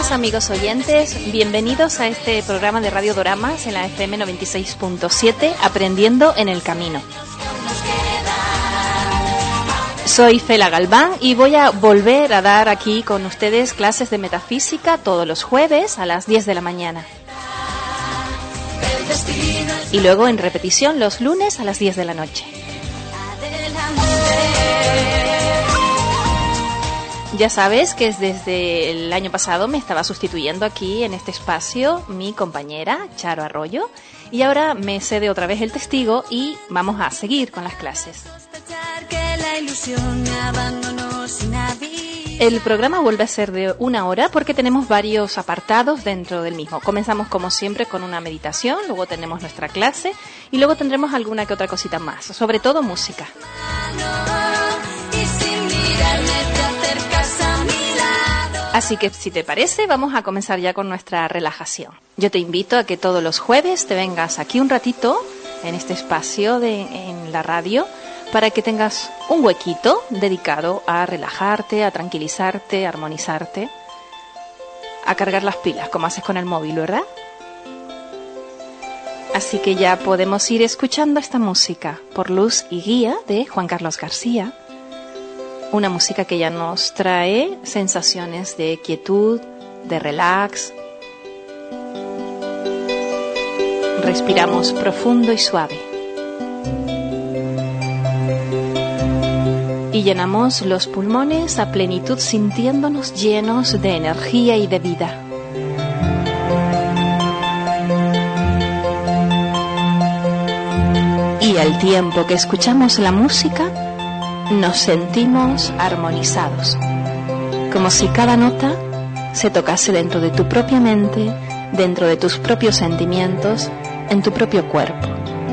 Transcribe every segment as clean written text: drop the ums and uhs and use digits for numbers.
días, amigos oyentes. Bienvenidos a este programa de Radio Doramas en la FM 96.7, Aprendiendo en el Camino. Soy Fela Galván y voy a volver a dar aquí con ustedes clases de metafísica todos los jueves a las 10 de la mañana. Y luego en repetición los lunes a las 10 de la noche. Ya sabes que desde el año pasado me estaba sustituyendo aquí en este espacio mi compañera Charo Arroyo y ahora me cede otra vez el testigo y vamos a seguir con las clases. El programa vuelve a ser de 1 hora porque tenemos varios apartados dentro del mismo. Comenzamos como siempre con una meditación, luego tenemos nuestra clase y luego tendremos alguna que otra cosita más, sobre todo música. Así que, si te parece, vamos a comenzar ya con nuestra relajación. Yo te invito a que todos los jueves te vengas aquí un ratito, en este espacio en la radio, para que tengas un huequito dedicado a relajarte, a tranquilizarte, a armonizarte, a cargar las pilas, como haces con el móvil, ¿verdad? Así que ya podemos ir escuchando esta música, Por Luz y Guía, de Juan Carlos García. Una música que ya nos trae sensaciones de quietud, de relax. Respiramos profundo y suave. Y llenamos los pulmones a plenitud sintiéndonos llenos de energía y de vida. Y al tiempo que escuchamos la música, nos sentimos armonizados, como si cada nota se tocase dentro de tu propia mente, dentro de tus propios sentimientos, en tu propio cuerpo.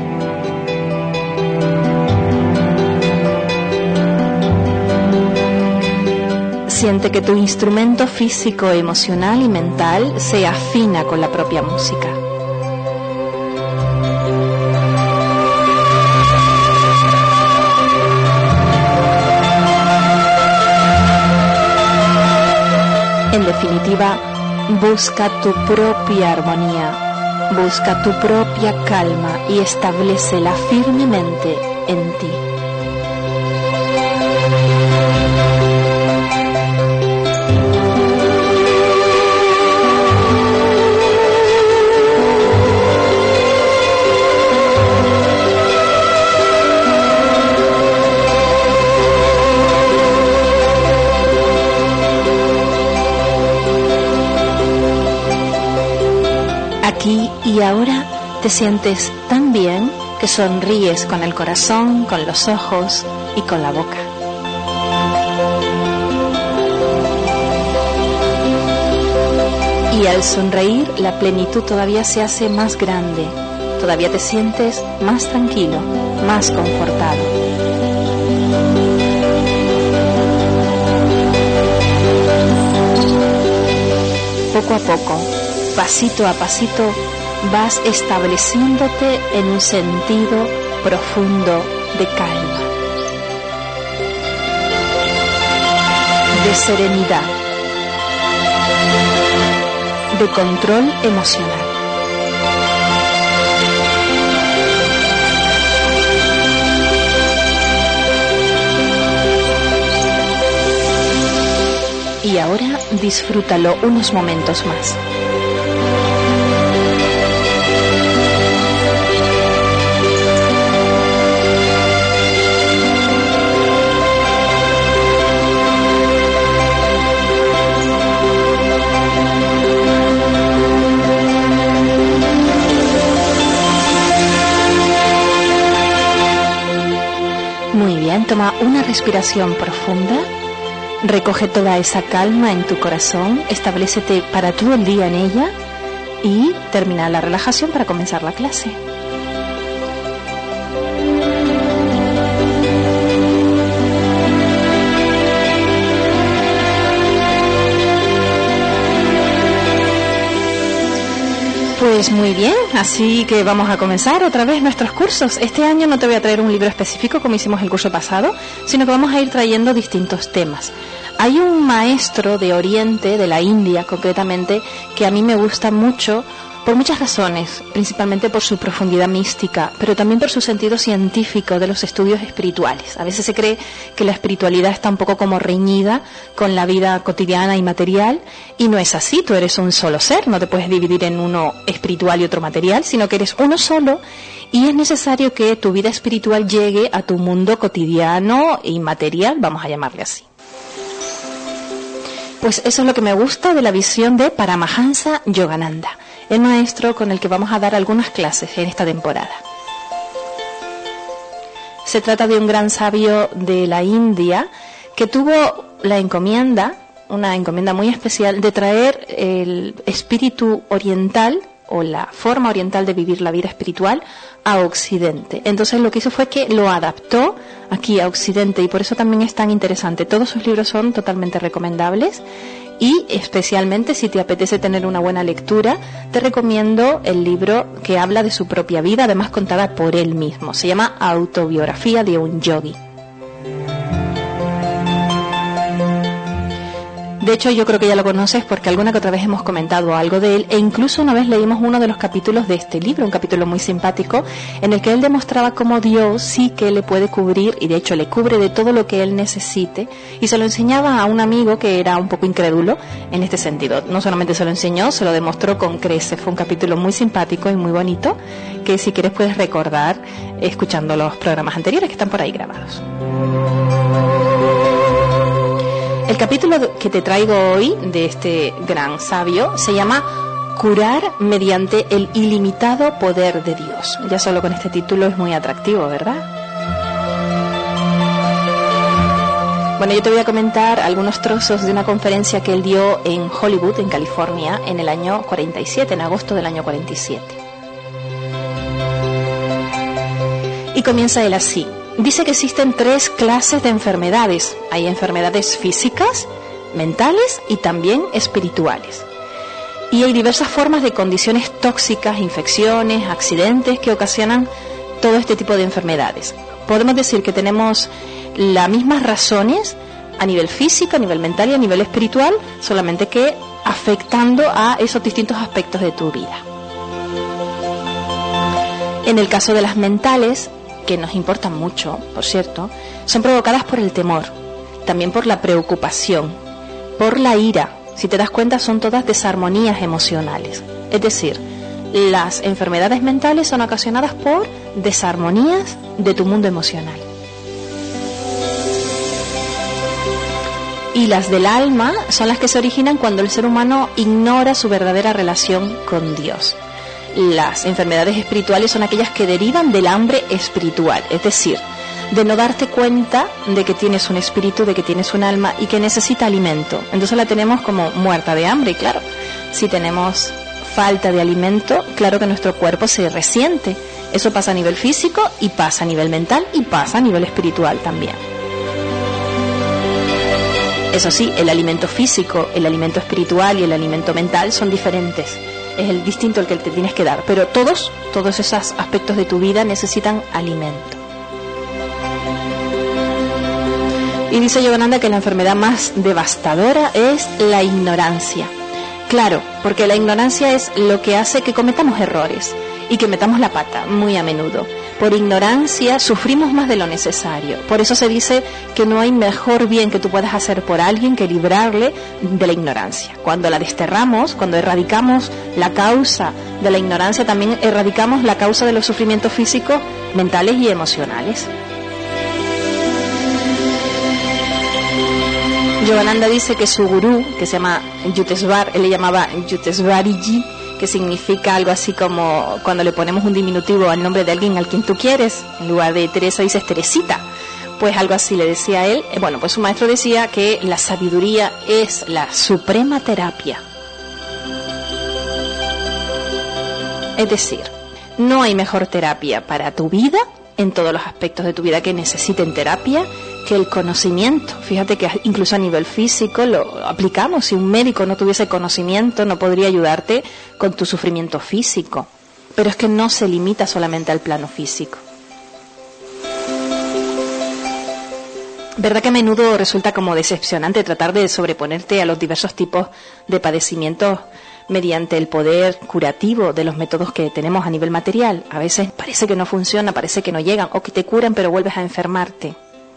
Siente que tu instrumento físico, emocional y mental se afina con la propia música. En definitiva, busca tu propia armonía, busca tu propia calma y establécela firmemente en ti. Aquí y ahora te sientes tan bien que sonríes con el corazón, con los ojos y con la boca. Y al sonreír, la plenitud todavía se hace más grande, todavía te sientes más tranquilo, más confortado. Poco a poco, pasito a pasito, vas estableciéndote en un sentido profundo de calma, de serenidad, de control emocional. Y ahora disfrútalo unos momentos más. Muy bien, toma una respiración profunda. Recoge toda esa calma en tu corazón, establécete para todo el día en ella y termina la relajación para comenzar la clase. Pues muy bien, así que vamos a comenzar otra vez nuestros cursos. Este año no te voy a traer un libro específico como hicimos el curso pasado, sino que vamos a ir trayendo distintos temas. Hay un maestro de Oriente, de la India concretamente, que a mí me gusta mucho por muchas razones, principalmente por su profundidad mística, pero también por su sentido científico de los estudios espirituales. A veces se cree que la espiritualidad está un poco como reñida con la vida cotidiana y material, y no es así. Tú eres un solo ser, no te puedes dividir en uno espiritual y otro material, sino que eres uno solo, y es necesario que tu vida espiritual llegue a tu mundo cotidiano y material, vamos a llamarle así. Pues eso es lo que me gusta de la visión de Paramahansa Yogananda, el maestro con el que vamos a dar algunas clases en esta temporada. Se trata de un gran sabio de la India que tuvo la encomienda, una encomienda muy especial, de traer el espíritu oriental o la forma oriental de vivir la vida espiritual a Occidente. Entonces lo que hizo fue que lo adaptó aquí a Occidente, y por eso también es tan interesante. Todos sus libros son totalmente recomendables, y especialmente si te apetece tener una buena lectura, te recomiendo el libro que habla de su propia vida, además contada por él mismo. Se llama Autobiografía de un Yogi. De hecho, yo creo que ya lo conoces porque alguna que otra vez hemos comentado algo de él, e incluso una vez leímos uno de los capítulos de este libro, un capítulo muy simpático, en el que él demostraba cómo Dios sí que le puede cubrir, y de hecho le cubre de todo lo que él necesite, y se lo enseñaba a un amigo que era un poco incrédulo en este sentido. No solamente se lo enseñó, se lo demostró con creces. Fue un capítulo muy simpático y muy bonito, que si quieres puedes recordar escuchando los programas anteriores que están por ahí grabados. El capítulo que te traigo hoy de este gran sabio se llama Curar mediante el ilimitado poder de Dios. Ya solo con este título es muy atractivo, ¿verdad? Bueno, yo te voy a comentar algunos trozos de una conferencia que él dio en Hollywood, en California, en el año 47, en agosto del año 47. Y comienza él así. Dice que existen 3 clases de enfermedades. Hay enfermedades físicas, mentales y también espirituales. Y hay diversas formas de condiciones tóxicas, infecciones, accidentes que ocasionan todo este tipo de enfermedades. Podemos decir que tenemos las mismas razones a nivel físico, a nivel mental y a nivel espiritual, solamente que afectando a esos distintos aspectos de tu vida. En el caso de las mentales, que nos importan mucho, por cierto, son provocadas por el temor, también por la preocupación, por la ira. Si te das cuenta, son todas desarmonías emocionales. Es decir, las enfermedades mentales son ocasionadas por desarmonías de tu mundo emocional. Y las del alma son las que se originan cuando el ser humano ignora su verdadera relación con Dios. Las enfermedades espirituales son aquellas que derivan del hambre espiritual, es decir, de no darte cuenta de que tienes un espíritu, de que tienes un alma y que necesita alimento. Entonces la tenemos como muerta de hambre, y claro, si tenemos falta de alimento, claro que nuestro cuerpo se resiente. Eso pasa a nivel físico y pasa a nivel mental y pasa a nivel espiritual también. Eso sí, el alimento físico, el alimento espiritual y el alimento mental son diferentes. Es el distinto el que te tienes que dar, pero todos esos aspectos de tu vida necesitan alimento. Y dice Yogananda que la enfermedad más devastadora es la ignorancia. Claro, porque la ignorancia es lo que hace que cometamos errores y que metamos la pata muy a menudo. Por ignorancia sufrimos más de lo necesario. Por eso se dice que no hay mejor bien que tú puedas hacer por alguien que librarle de la ignorancia. Cuando la desterramos, cuando erradicamos la causa de la ignorancia, también erradicamos la causa de los sufrimientos físicos, mentales y emocionales. Yogananda dice que su gurú, que se llama Yutesvar, él le llamaba Yutesvariji, que significa algo así como cuando le ponemos un diminutivo al nombre de alguien al quien tú quieres, en lugar de Teresa dices Teresita, pues algo así le decía a él. Bueno, pues su maestro decía que la sabiduría es la suprema terapia. Es decir, no hay mejor terapia para tu vida, en todos los aspectos de tu vida que necesiten terapia, que el conocimiento. Fíjate que incluso a nivel físico lo aplicamos. Si un médico no tuviese conocimiento, no podría ayudarte con tu sufrimiento físico. Pero es que no se limita solamente al plano físico. ¿Verdad que a menudo resulta como decepcionante tratar de sobreponerte a los diversos tipos de padecimientos mediante el poder curativo de los métodos que tenemos a nivel material? A veces parece que no funciona, parece que no llegan, o que te curan pero vuelves a enfermarte.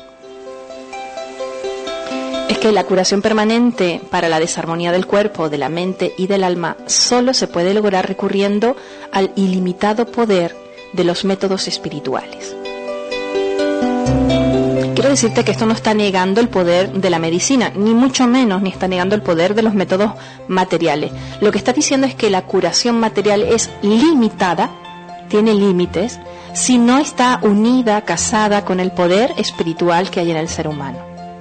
Es que la curación permanente para la desarmonía del cuerpo, de la mente y del alma solo se puede lograr recurriendo al ilimitado poder de los métodos espirituales. Quiero decirte que esto no está negando el poder de la medicina, ni mucho menos, ni está negando el poder de los métodos materiales. Lo que está diciendo es que la curación material es limitada, tiene límites, si no está unida, casada con el poder espiritual que hay en el ser humano.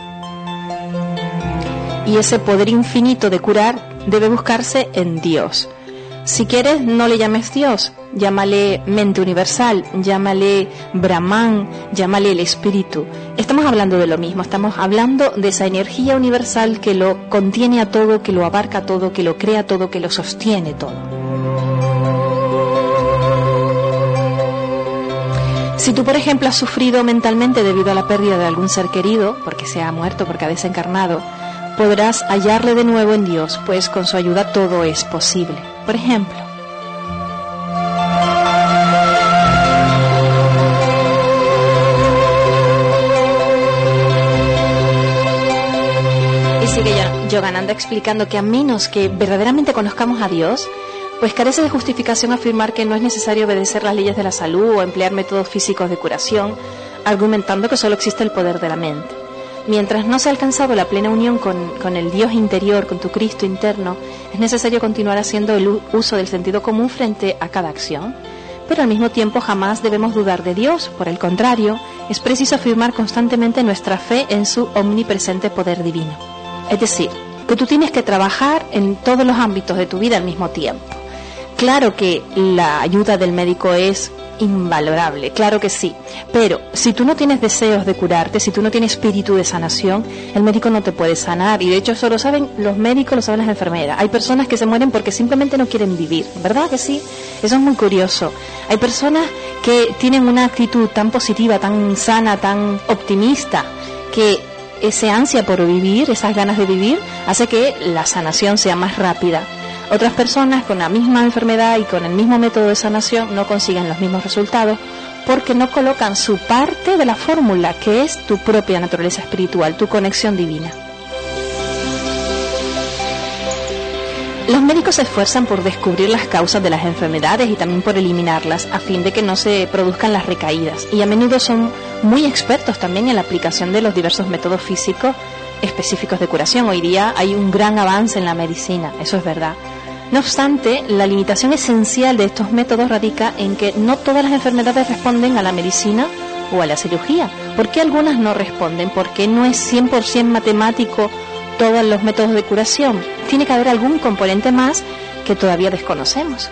Y ese poder infinito de curar debe buscarse en Dios. Si quieres, no le llames Dios, llámale mente universal, llámale Brahman, llámale el espíritu. Estamos hablando de lo mismo, estamos hablando de esa energía universal que lo contiene a todo, que lo abarca todo, que lo crea todo, que lo sostiene todo. Si tú, por ejemplo, has sufrido mentalmente debido a la pérdida de algún ser querido, porque se ha muerto, porque ha desencarnado, podrás hallarle de nuevo en Dios, pues con su ayuda todo es posible. Por ejemplo, y sigue Yogananda explicando que a menos que verdaderamente conozcamos a Dios, pues carece de justificación afirmar que no es necesario obedecer las leyes de la salud o emplear métodos físicos de curación, argumentando que solo existe el poder de la mente. Mientras no se ha alcanzado la plena unión con el Dios interior, con tu Cristo interno, es necesario continuar haciendo el uso del sentido común frente a cada acción. Pero al mismo tiempo jamás debemos dudar de Dios. Por el contrario, es preciso afirmar constantemente nuestra fe en su omnipresente poder divino. Es decir, que tú tienes que trabajar en todos los ámbitos de tu vida al mismo tiempo. Claro que la ayuda del médico es invalorable, claro que sí, pero si tú no tienes deseos de curarte, si tú no tienes espíritu de sanación, el médico no te puede sanar. Y de hecho eso lo saben los médicos, lo saben las enfermeras. Hay personas que se mueren porque simplemente no quieren vivir, ¿verdad que sí? Eso es muy curioso. Hay personas que tienen una actitud tan positiva, tan sana, tan optimista, que ese ansia por vivir, esas ganas de vivir, hace que la sanación sea más rápida. Otras personas con la misma enfermedad y con el mismo método de sanación no consiguen los mismos resultados porque no colocan su parte de la fórmula, que es tu propia naturaleza espiritual, tu conexión divina. Los médicos se esfuerzan por descubrir las causas de las enfermedades y también por eliminarlas a fin de que no se produzcan las recaídas, y a menudo son muy expertos también en la aplicación de los diversos métodos físicos específicos de curación. Hoy día hay un gran avance en la medicina, eso es verdad. No obstante, la limitación esencial de estos métodos radica en que no todas las enfermedades responden a la medicina o a la cirugía. ¿Por qué algunas no responden? ¿Por qué no es 100% matemático todos los métodos de curación? Tiene que haber algún componente más que todavía desconocemos.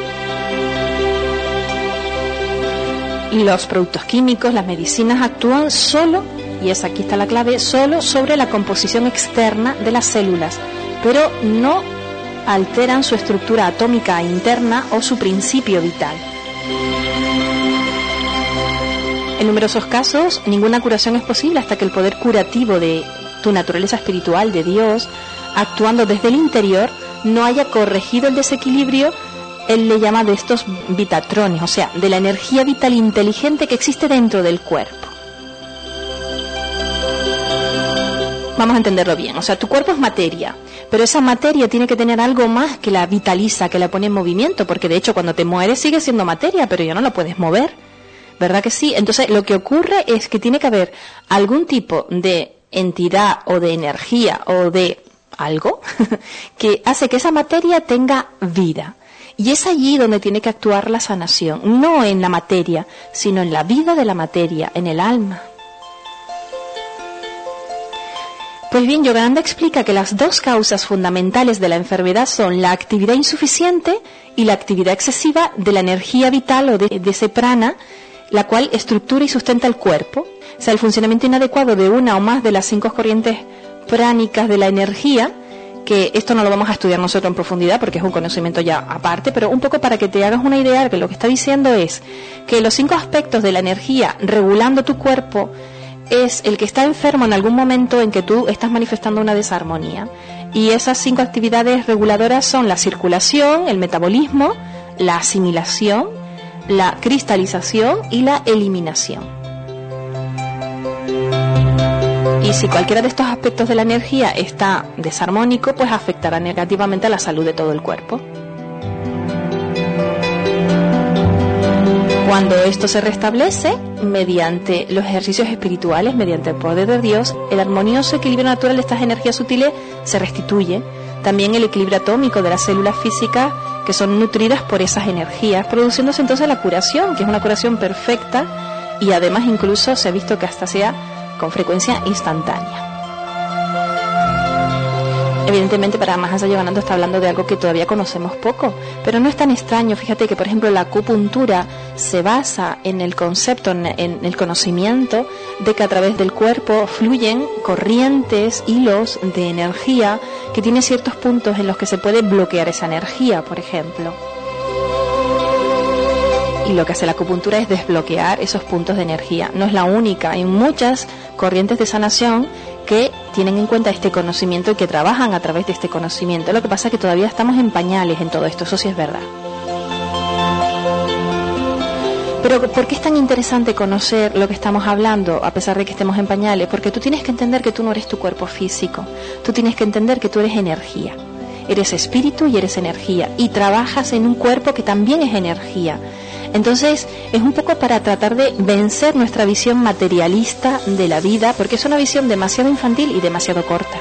Los productos químicos, las medicinas actúan solo, y aquí está la clave, solo sobre la composición externa de las células, pero no alteran su estructura atómica interna o su principio vital. En numerosos casos, ninguna curación es posible hasta que el poder curativo de tu naturaleza espiritual, de Dios, actuando desde el interior, no haya corregido el desequilibrio. Él le llama de estos vitatrones, o sea, de la energía vital inteligente que existe dentro del cuerpo. Vamos a entenderlo bien, o sea, tu cuerpo es materia, pero esa materia tiene que tener algo más que la vitaliza, que la pone en movimiento, porque de hecho cuando te mueres sigue siendo materia, pero ya no la puedes mover, ¿verdad que sí? Entonces lo que ocurre es que tiene que haber algún tipo de entidad o de energía o de algo que hace que esa materia tenga vida. Y es allí donde tiene que actuar la sanación, no en la materia, sino en la vida de la materia, en el alma. Pues bien, Yogananda explica que las dos causas fundamentales de la enfermedad son la actividad insuficiente y la actividad excesiva de la energía vital o de ese prana, la cual estructura y sustenta el cuerpo. O sea, el funcionamiento inadecuado de una o más de las 5 corrientes pránicas de la energía, que esto no lo vamos a estudiar nosotros en profundidad porque es un conocimiento ya aparte, pero un poco para que te hagas una idea de que lo que está diciendo es que los 5 aspectos de la energía regulando tu cuerpo es el que está enfermo en algún momento en que tú estás manifestando una desarmonía. Y esas 5 actividades reguladoras son la circulación, el metabolismo, la asimilación, la cristalización y la eliminación. Y si cualquiera de estos aspectos de la energía está desarmónico, pues afectará negativamente a la salud de todo el cuerpo. Cuando esto se restablece, mediante los ejercicios espirituales, mediante el poder de Dios, el armonioso equilibrio natural de estas energías sutiles se restituye. También el equilibrio atómico de las células físicas que son nutridas por esas energías, produciéndose entonces la curación, que es una curación perfecta y además incluso se ha visto que hasta sea con frecuencia instantánea. Evidentemente, para Mahansa Yogananda está hablando de algo que todavía conocemos poco, pero no es tan extraño. Fíjate que, por ejemplo, la acupuntura se basa en el concepto, en el conocimiento de que a través del cuerpo fluyen corrientes, hilos de energía que tienen ciertos puntos en los que se puede bloquear esa energía, por ejemplo. Y lo que hace la acupuntura es desbloquear esos puntos de energía. No es la única, hay muchas corrientes de sanación que tienen en cuenta este conocimiento y que trabajan a través de este conocimiento. Lo que pasa es que todavía estamos en pañales en todo esto, eso sí es verdad. Pero ¿por qué es tan interesante conocer lo que estamos hablando a pesar de que estemos en pañales? Porque tú tienes que entender que tú no eres tu cuerpo físico, tú tienes que entender que tú eres energía. Eres espíritu y eres energía y trabajas en un cuerpo que también es energía. Entonces es un poco para tratar de vencer nuestra visión materialista de la vida, porque es una visión demasiado infantil y demasiado corta.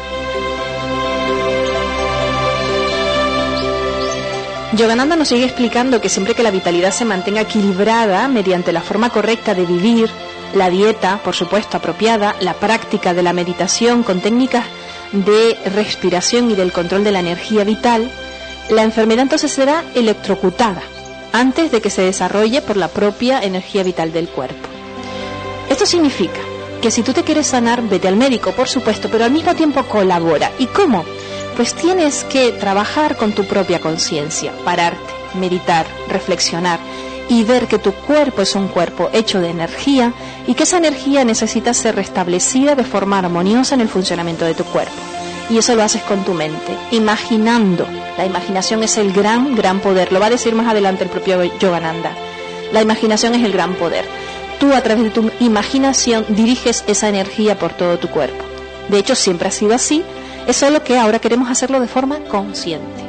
Yogananda nos sigue explicando que siempre que la vitalidad se mantenga equilibrada mediante la forma correcta de vivir, la dieta, por supuesto, apropiada, la práctica de la meditación con técnicas de respiración y del control de la energía vital, la enfermedad entonces será electrocutada antes de que se desarrolle por la propia energía vital del cuerpo. Esto significa que si tú te quieres sanar, vete al médico, por supuesto, pero al mismo tiempo colabora. ¿Y cómo? Pues tienes que trabajar con tu propia conciencia, pararte, meditar, reflexionar y ver que tu cuerpo es un cuerpo hecho de energía y que esa energía necesita ser restablecida de forma armoniosa en el funcionamiento de tu cuerpo. Y eso lo haces con tu mente, imaginando. La imaginación es el gran poder. Lo va a decir más adelante el propio Yogananda. La imaginación es el gran poder. Tú, a través de tu imaginación, diriges esa energía por todo tu cuerpo. De hecho, siempre ha sido así. Es solo que ahora queremos hacerlo de forma consciente.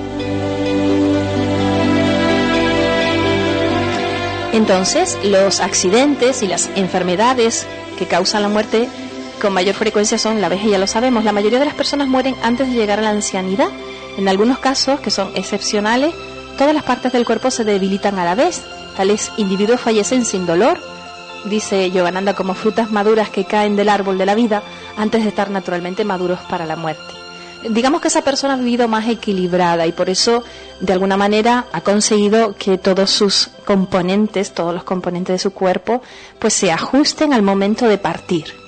Entonces, los accidentes y las enfermedades que causan la muerte con mayor frecuencia son la vejez, ya lo sabemos. La mayoría de las personas mueren antes de llegar a la ancianidad. En algunos casos, que son excepcionales, todas las partes del cuerpo se debilitan a la vez. Tales individuos fallecen sin dolor, dice Yogananda, como frutas maduras que caen del árbol de la vida antes de estar naturalmente maduros para la muerte. Digamos que esa persona ha vivido más equilibrada y por eso, de alguna manera, ha conseguido que todos sus componentes, todos los componentes de su cuerpo, pues se ajusten al momento de partir.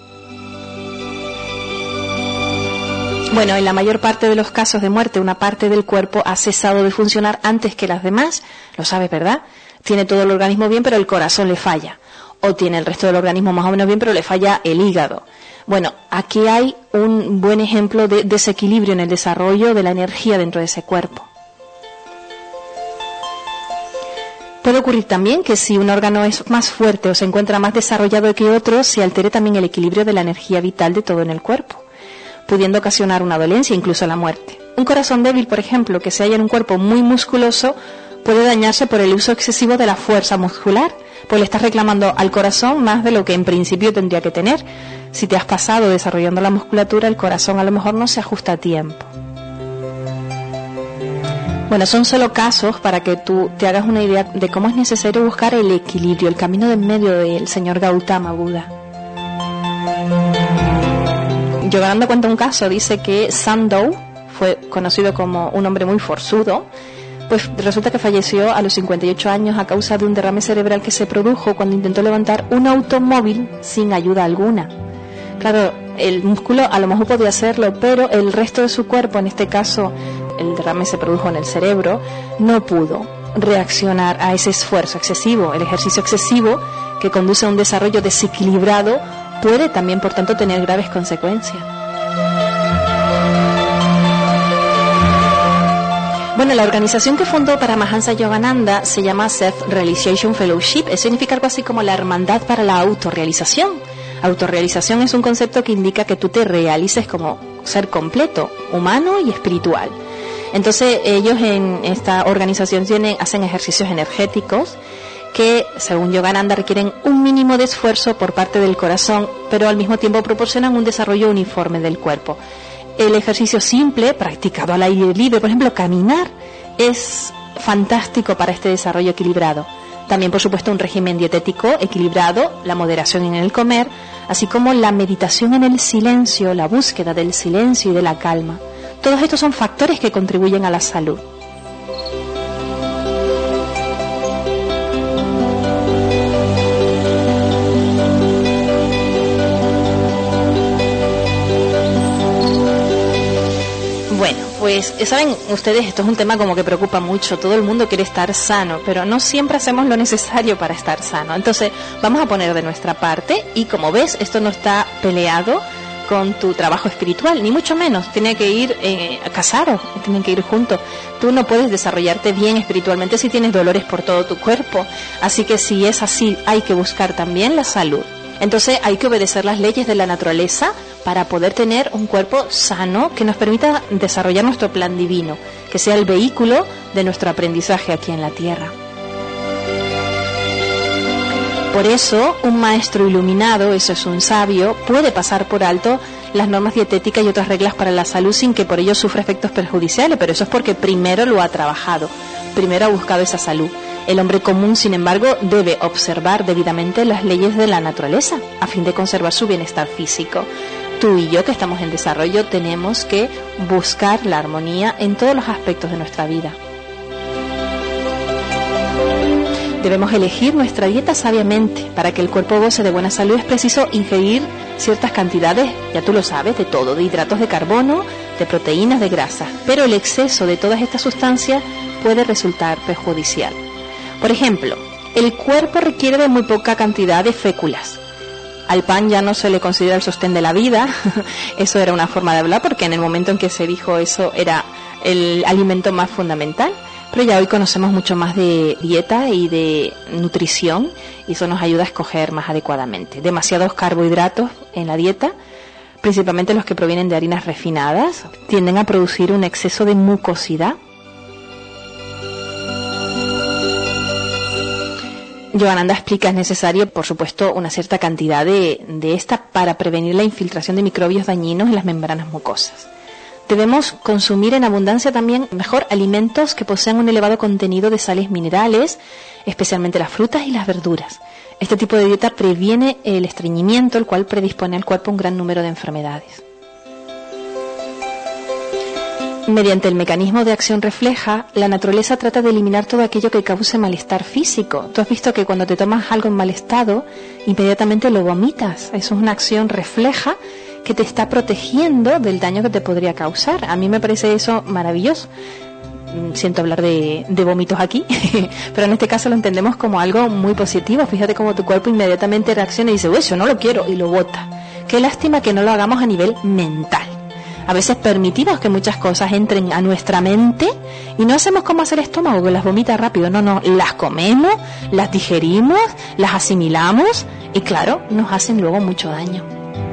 Bueno, en la mayor parte de los casos de muerte, una parte del cuerpo ha cesado de funcionar antes que las demás. Lo sabes, ¿verdad? Tiene todo el organismo bien, pero el corazón le falla. O tiene el resto del organismo más o menos bien, pero le falla el hígado. Bueno, aquí hay un buen ejemplo de desequilibrio en el desarrollo de la energía dentro de ese cuerpo. Puede ocurrir también que si un órgano es más fuerte o se encuentra más desarrollado que otro, se altere también el equilibrio de la energía vital de todo en el cuerpo, pudiendo ocasionar una dolencia, incluso la muerte. Un corazón débil, por ejemplo, que se halla en un cuerpo muy musculoso, puede dañarse por el uso excesivo de la fuerza muscular, pues le estás reclamando al corazón más de lo que en principio tendría que tener. Si te has pasado desarrollando la musculatura, el corazón a lo mejor no se ajusta a tiempo. Bueno, son solo casos para que tú te hagas una idea de cómo es necesario buscar el equilibrio, el camino de en medio del señor Gautama Buda. Yogananda cuenta un caso, dice que Sandow fue conocido como un hombre muy forzudo, pues resulta que falleció a los 58 años a causa de un derrame cerebral que se produjo cuando intentó levantar un automóvil sin ayuda alguna. Claro, el músculo a lo mejor podía hacerlo, pero el resto de su cuerpo, en este caso el derrame se produjo en el cerebro, no pudo reaccionar a ese esfuerzo excesivo, el ejercicio excesivo que conduce a un desarrollo desequilibrado, puede también, por tanto, tener graves consecuencias. Bueno, la organización que fundó Paramahansa Yogananda se llama Self-Realization Fellowship. Eso significa algo así como la hermandad para la autorrealización. Autorrealización es un concepto que indica que tú te realices como ser completo, humano y espiritual. Entonces, ellos en esta organización hacen ejercicios energéticos que, según Yogananda, requieren un mínimo de esfuerzo por parte del corazón, pero al mismo tiempo proporcionan un desarrollo uniforme del cuerpo. El ejercicio simple, practicado al aire libre, por ejemplo, caminar, es fantástico para este desarrollo equilibrado. También, por supuesto, un régimen dietético equilibrado, la moderación en el comer, así como la meditación en el silencio, la búsqueda del silencio y de la calma. Todos estos son factores que contribuyen a la salud. Bueno, pues saben ustedes, esto es un tema como que preocupa mucho. Todo el mundo quiere estar sano, pero no siempre hacemos lo necesario para estar sano. Entonces vamos a poner de nuestra parte y, como ves, esto no está peleado con tu trabajo espiritual, ni mucho menos. Tiene que ir casados, tienen que ir juntos. Tú no puedes desarrollarte bien espiritualmente si tienes dolores por todo tu cuerpo. Así que si es así, hay que buscar también la salud. Entonces hay que obedecer las leyes de la naturaleza para poder tener un cuerpo sano que nos permita desarrollar nuestro plan divino, que sea el vehículo de nuestro aprendizaje aquí en la Tierra. Por eso, un maestro iluminado, eso es un sabio, puede pasar por alto las normas dietéticas y otras reglas para la salud sin que por ello sufra efectos perjudiciales, pero eso es porque primero lo ha trabajado, primero ha buscado esa salud. El hombre común, sin embargo, debe observar debidamente las leyes de la naturaleza a fin de conservar su bienestar físico. Tú y yo, que estamos en desarrollo, tenemos que buscar la armonía en todos los aspectos de nuestra vida. Debemos elegir nuestra dieta sabiamente. Para que el cuerpo goce de buena salud es preciso ingerir ciertas cantidades, ya tú lo sabes, de todo, de hidratos de carbono, de proteínas, de grasas. Pero el exceso de todas estas sustancias puede resultar perjudicial. Por ejemplo, el cuerpo requiere de muy poca cantidad de féculas. Al pan ya no se le considera el sostén de la vida. Eso era una forma de hablar, porque en el momento en que se dijo eso era el alimento más fundamental. Pero ya hoy conocemos mucho más de dieta y de nutrición, y eso nos ayuda a escoger más adecuadamente. Demasiados carbohidratos en la dieta, principalmente los que provienen de harinas refinadas, tienden a producir un exceso de mucosidad. Yogananda explica, es necesario, por supuesto, una cierta cantidad de esta para prevenir la infiltración de microbios dañinos en las membranas mucosas. Debemos consumir en abundancia también, mejor, alimentos que posean un elevado contenido de sales minerales, especialmente las frutas y las verduras. Este tipo de dieta previene el estreñimiento, el cual predispone al cuerpo a un gran número de enfermedades. Mediante el mecanismo de acción refleja, la naturaleza trata de eliminar todo aquello que cause malestar físico. Tú has visto que cuando te tomas algo en mal estado, inmediatamente lo vomitas. Eso es una acción refleja que te está protegiendo del daño que te podría causar. A mí me parece eso maravilloso. Siento hablar de vómitos aquí, pero en este caso lo entendemos como algo muy positivo. Fíjate cómo tu cuerpo inmediatamente reacciona y dice, uy, yo no lo quiero, y lo bota. Qué lástima que no lo hagamos a nivel mental. A veces permitimos que muchas cosas entren a nuestra mente y no hacemos como hacer el estómago, que las vomita rápido. No, las comemos, las digerimos, las asimilamos y claro, nos hacen luego mucho daño.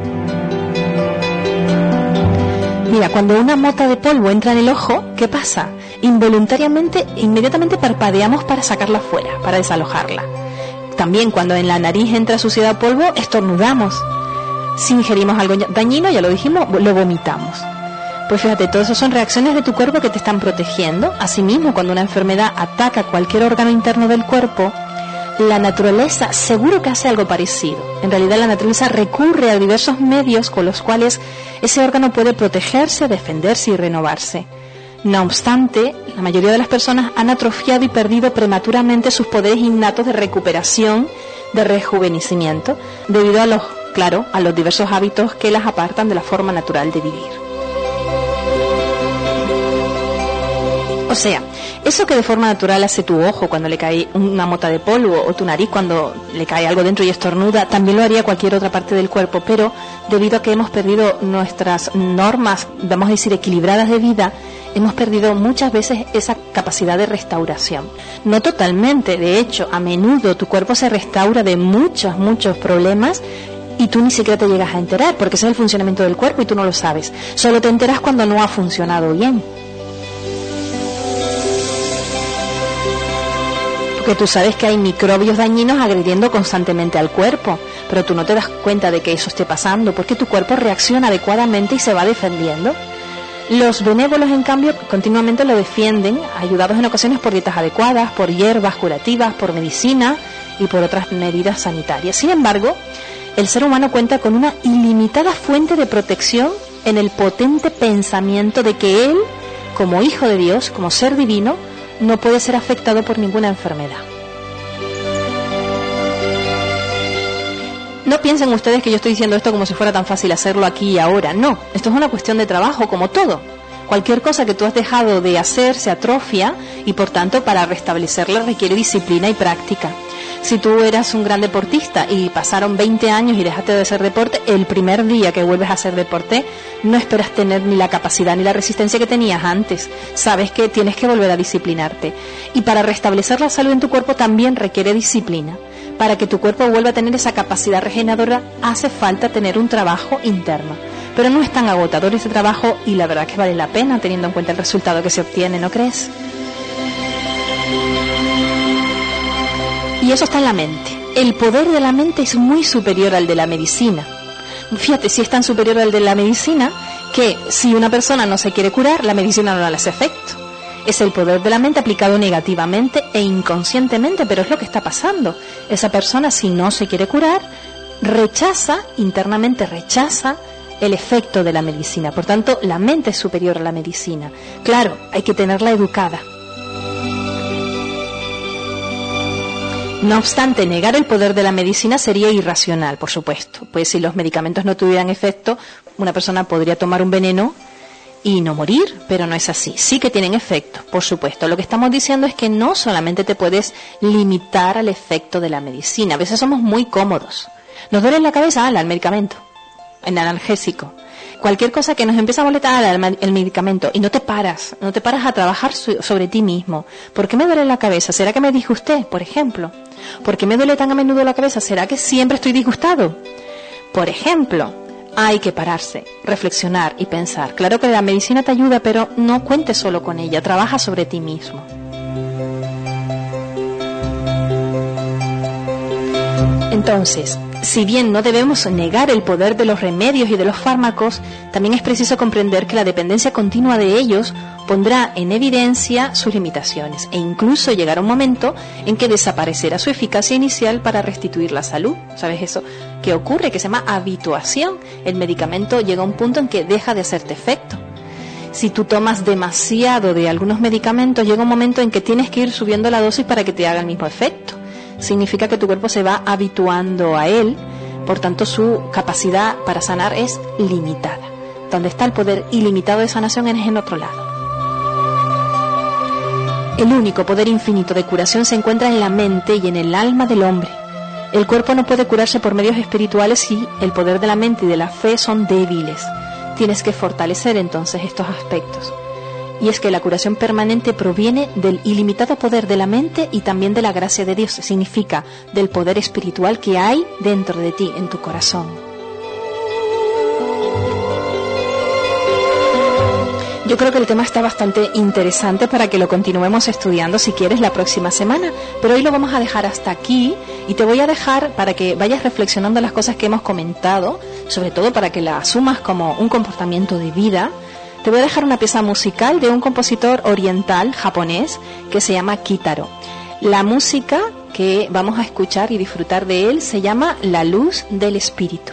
Mira, cuando una mota de polvo entra en el ojo, ¿qué pasa? Inmediatamente parpadeamos para sacarla fuera, para desalojarla. También cuando en la nariz entra suciedad o polvo, estornudamos. Si ingerimos algo dañino, ya lo dijimos, lo vomitamos. Pues fíjate, todo eso son reacciones de tu cuerpo que te están protegiendo. Asimismo, cuando una enfermedad ataca cualquier órgano interno del cuerpo, la naturaleza seguro que hace algo parecido. En realidad, la naturaleza recurre a diversos medios con los cuales ese órgano puede protegerse, defenderse y renovarse. No obstante, la mayoría de las personas han atrofiado y perdido prematuramente sus poderes innatos de recuperación, de rejuvenecimiento, debido a los diversos hábitos que las apartan de la forma natural de vivir. sea, eso que de forma natural hace tu ojo cuando le cae una mota de polvo, o tu nariz cuando le cae algo dentro y estornuda, también lo haría cualquier otra parte del cuerpo, pero debido a que hemos perdido nuestras normas, vamos a decir, equilibradas de vida, hemos perdido muchas veces esa capacidad de restauración. No totalmente, de hecho, a menudo tu cuerpo se restaura de muchos problemas y tú ni siquiera te llegas a enterar, porque ese es el funcionamiento del cuerpo y tú no lo sabes. Solo te enteras cuando no ha funcionado bien. Porque tú sabes que hay microbios dañinos agrediendo constantemente al cuerpo, pero tú no te das cuenta de que eso esté pasando, porque tu cuerpo reacciona adecuadamente y se va defendiendo. Los benévolos, en cambio, continuamente lo defienden, ayudados en ocasiones por dietas adecuadas, por hierbas curativas, por medicina y por otras medidas sanitarias. Sin embargo, el ser humano cuenta con una ilimitada fuente de protección en el potente pensamiento de que él, como hijo de Dios, como ser divino, no puede ser afectado por ninguna enfermedad. No piensen ustedes que yo estoy diciendo esto como si fuera tan fácil hacerlo aquí y ahora. No, esto es una cuestión de trabajo, como todo. Cualquier cosa que tú has dejado de hacer se atrofia y, por tanto, para restablecerla requiere disciplina y práctica. Si tú eras un gran deportista y pasaron 20 años y dejaste de hacer deporte, el primer día que vuelves a hacer deporte no esperas tener ni la capacidad ni la resistencia que tenías antes. Sabes que tienes que volver a disciplinarte. Y para restablecer la salud en tu cuerpo también requiere disciplina. Para que tu cuerpo vuelva a tener esa capacidad regeneradora hace falta tener un trabajo interno. Pero no es tan agotador ese trabajo y la verdad que vale la pena teniendo en cuenta el resultado que se obtiene, ¿no crees? Y eso está en la mente. El poder de la mente es muy superior al de la medicina. Fíjate, si es tan superior al de la medicina que si una persona no se quiere curar, la medicina no le hace efecto. Es el poder de la mente aplicado negativamente e inconscientemente, pero es lo que está pasando. Esa persona, si no se quiere curar, internamente rechaza el efecto de la medicina. Por tanto, la mente es superior a la medicina. Claro, hay que tenerla educada. No obstante, negar el poder de la medicina sería irracional, por supuesto. Pues si los medicamentos no tuvieran efecto, una persona podría tomar un veneno y no morir, pero no es así. Sí que tienen efecto, por supuesto. Lo que estamos diciendo es que no solamente te puedes limitar al efecto de la medicina. A veces somos muy cómodos. Nos duele la cabeza, al medicamento, el analgésico. Cualquier cosa que nos empieza a molestar, el medicamento, y no te paras a trabajar sobre ti mismo. ¿Por qué me duele la cabeza? ¿Será que me disgusté, por ejemplo? ¿Por qué me duele tan a menudo la cabeza? ¿Será que siempre estoy disgustado? Por ejemplo, hay que pararse, reflexionar y pensar. Claro que la medicina te ayuda, pero no cuentes solo con ella, trabaja sobre ti mismo. Entonces, si bien no debemos negar el poder de los remedios y de los fármacos, también es preciso comprender que la dependencia continua de ellos pondrá en evidencia sus limitaciones e incluso llegará un momento en que desaparecerá su eficacia inicial para restituir la salud. ¿Sabes eso? ¿Qué ocurre? Que se llama habituación. El medicamento llega a un punto en que deja de hacerte efecto. Si tú tomas demasiado de algunos medicamentos, llega un momento en que tienes que ir subiendo la dosis para que te haga el mismo efecto. Significa que tu cuerpo se va habituando a él, por tanto su capacidad para sanar es limitada. Donde está el poder ilimitado de sanación es en otro lado. El único poder infinito de curación se encuentra en la mente y en el alma del hombre. El cuerpo no puede curarse por medios espirituales si el poder de la mente y de la fe son débiles. Tienes que fortalecer entonces estos aspectos. Y es que la curación permanente proviene del ilimitado poder de la mente y también de la gracia de Dios. Significa del poder espiritual que hay dentro de ti, en tu corazón. Yo creo que el tema está bastante interesante para que lo continuemos estudiando si quieres la próxima semana. Pero hoy lo vamos a dejar hasta aquí y te voy a dejar para que vayas reflexionando las cosas que hemos comentado, sobre todo para que las asumas como un comportamiento de vida. Te voy a dejar una pieza musical de un compositor oriental japonés que se llama Kitaro. La música que vamos a escuchar y disfrutar de él se llama La Luz del Espíritu.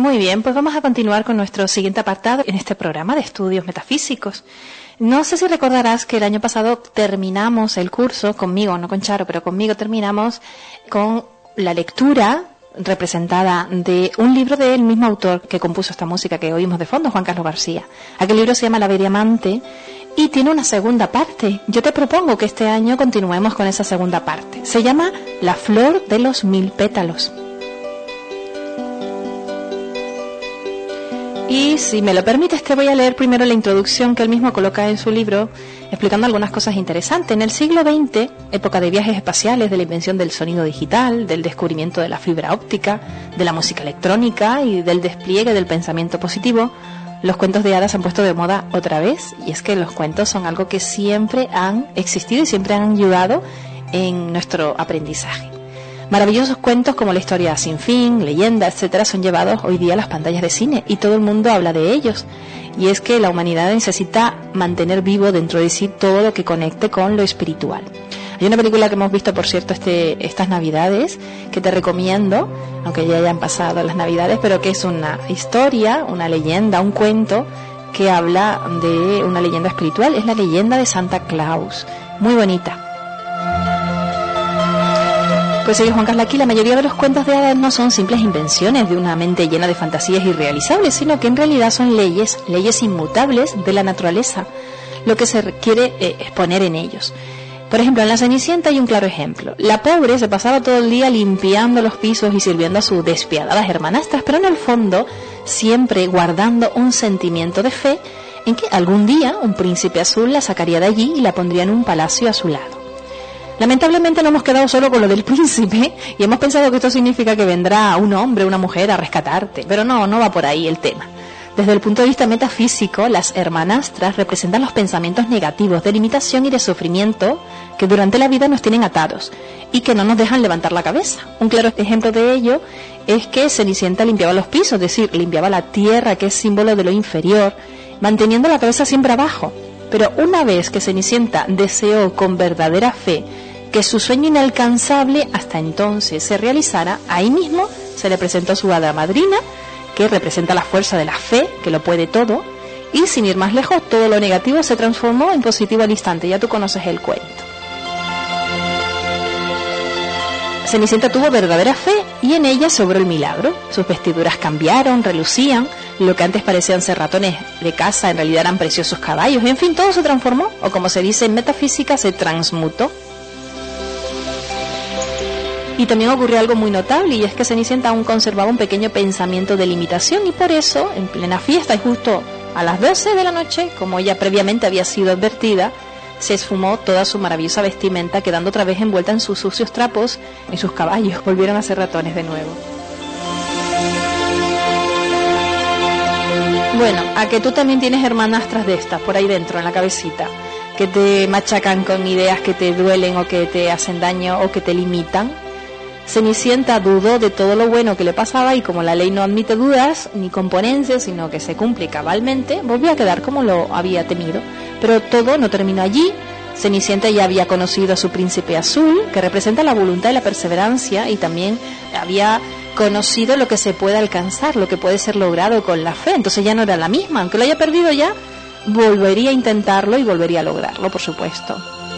Muy bien, pues vamos a continuar con nuestro siguiente apartado en este programa de estudios metafísicos. No sé si recordarás que el año pasado terminamos el curso, conmigo, no con Charo, pero conmigo terminamos con la lectura representada de un libro del mismo autor que compuso esta música que oímos de fondo, Juan Carlos García. Aquel libro se llama La Diamante y tiene una segunda parte. Yo te propongo que este año continuemos con esa segunda parte. Se llama La Flor de los 1000 pétalos. Y si me lo permites, te voy a leer primero la introducción que él mismo coloca en su libro, explicando algunas cosas interesantes. En el siglo XX, época de viajes espaciales, de la invención del sonido digital, del descubrimiento de la fibra óptica, de la música electrónica y del despliegue del pensamiento positivo, los cuentos de hadas se han puesto de moda otra vez. Y es que los cuentos son algo que siempre han existido y siempre han ayudado en nuestro aprendizaje. Maravillosos cuentos como La historia sin fin, Leyenda, etcétera, son llevados hoy día a las pantallas de cine y todo el mundo habla de ellos. Y es que la humanidad necesita mantener vivo dentro de sí todo lo que conecte con lo espiritual. Hay una película que hemos visto, por cierto, estas Navidades, que te recomiendo, aunque ya hayan pasado las Navidades, pero que es una historia, una leyenda, un cuento que habla de una leyenda espiritual. Es la leyenda de Santa Claus. Muy bonita. Pues sigue Juan Carlos aquí, la mayoría de los cuentos de hadas no son simples invenciones de una mente llena de fantasías irrealizables, sino que en realidad son leyes inmutables de la naturaleza, lo que se quiere exponer en ellos. Por ejemplo, en La Cenicienta hay un claro ejemplo. La pobre se pasaba todo el día limpiando los pisos y sirviendo a sus despiadadas hermanastras, pero en el fondo siempre guardando un sentimiento de fe en que algún día un príncipe azul la sacaría de allí y la pondría en un palacio a su lado. Lamentablemente no hemos quedado solo con lo del príncipe y hemos pensado que esto significa que vendrá un hombre, una mujer a rescatarte, pero no va por ahí el tema. Desde el punto de vista metafísico, las hermanastras representan los pensamientos negativos de limitación y de sufrimiento que durante la vida nos tienen atados y que no nos dejan levantar la cabeza. Un claro ejemplo de ello es que Cenicienta limpiaba los pisos, es decir, limpiaba la tierra, que es símbolo de lo inferior, manteniendo la cabeza siempre abajo. Pero una vez que Cenicienta deseó con verdadera fe que su sueño inalcanzable hasta entonces se realizara, ahí mismo se le presentó su hada madrina, que representa la fuerza de la fe, que lo puede todo, y sin ir más lejos, todo lo negativo se transformó en positivo al instante. Ya tú conoces el cuento. Cenicienta tuvo verdadera fe y en ella sobró el milagro. Sus vestiduras cambiaron, relucían, lo que antes parecían ser ratones de casa en realidad eran preciosos caballos, en fin, todo se transformó, o como se dice en metafísica, se transmutó. Y también ocurrió algo muy notable, y es que Cenicienta aún conservaba un pequeño pensamiento de limitación, y por eso, en plena fiesta y justo a las 12 de la noche, como ella previamente había sido advertida, se esfumó toda su maravillosa vestimenta, quedando otra vez envuelta en sus sucios trapos, y sus caballos volvieron a ser ratones de nuevo. Bueno, a que tú también tienes hermanastras de estas por ahí dentro, en la cabecita, que te machacan con ideas que te duelen o que te hacen daño o que te limitan. Cenicienta dudó de todo lo bueno que le pasaba y como la ley no admite dudas ni componencias, sino que se cumple cabalmente, volvió a quedar como lo había temido. Pero todo no terminó allí. Cenicienta ya había conocido a su príncipe azul, que representa la voluntad y la perseverancia, y también había conocido lo que se puede alcanzar, lo que puede ser logrado con la fe. Entonces ya no era la misma, aunque lo haya perdido ya, volvería a intentarlo y volvería a lograrlo, por supuesto.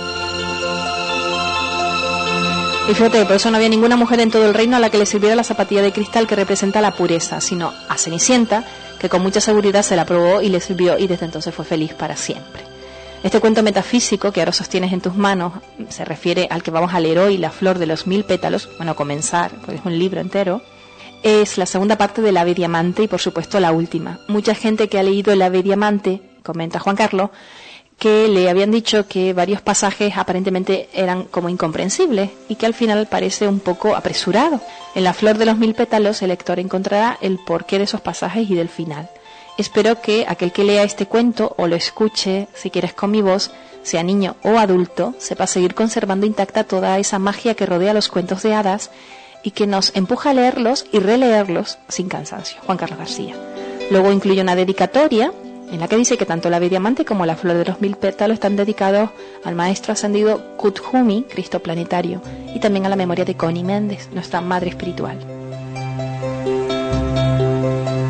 Y fíjate, por eso no había ninguna mujer en todo el reino a la que le sirviera la zapatilla de cristal que representa la pureza, sino a Cenicienta, que con mucha seguridad se la probó y le sirvió, y desde entonces fue feliz para siempre. Este cuento metafísico que ahora sostienes en tus manos se refiere al que vamos a leer hoy, La Flor de los 1000 pétalos, bueno, comenzar, porque es un libro entero. Es la segunda parte del Ave Diamante y por supuesto la última. Mucha gente que ha leído el Ave Diamante, comenta Juan Carlos, que le habían dicho que varios pasajes aparentemente eran como incomprensibles y que al final parece un poco apresurado. En La Flor de los 1000 pétalos el lector encontrará el porqué de esos pasajes y del final. Espero que aquel que lea este cuento o lo escuche, si quieres con mi voz, sea niño o adulto, sepa seguir conservando intacta toda esa magia que rodea los cuentos de hadas y que nos empuja a leerlos y releerlos sin cansancio. Juan Carlos García. Luego incluye una dedicatoria en la que dice que tanto la Ave Diamante como la Flor de los 1000 pétalos están dedicados al maestro ascendido Kuthumi, Cristo planetario, y también a la memoria de Connie Méndez, nuestra madre espiritual.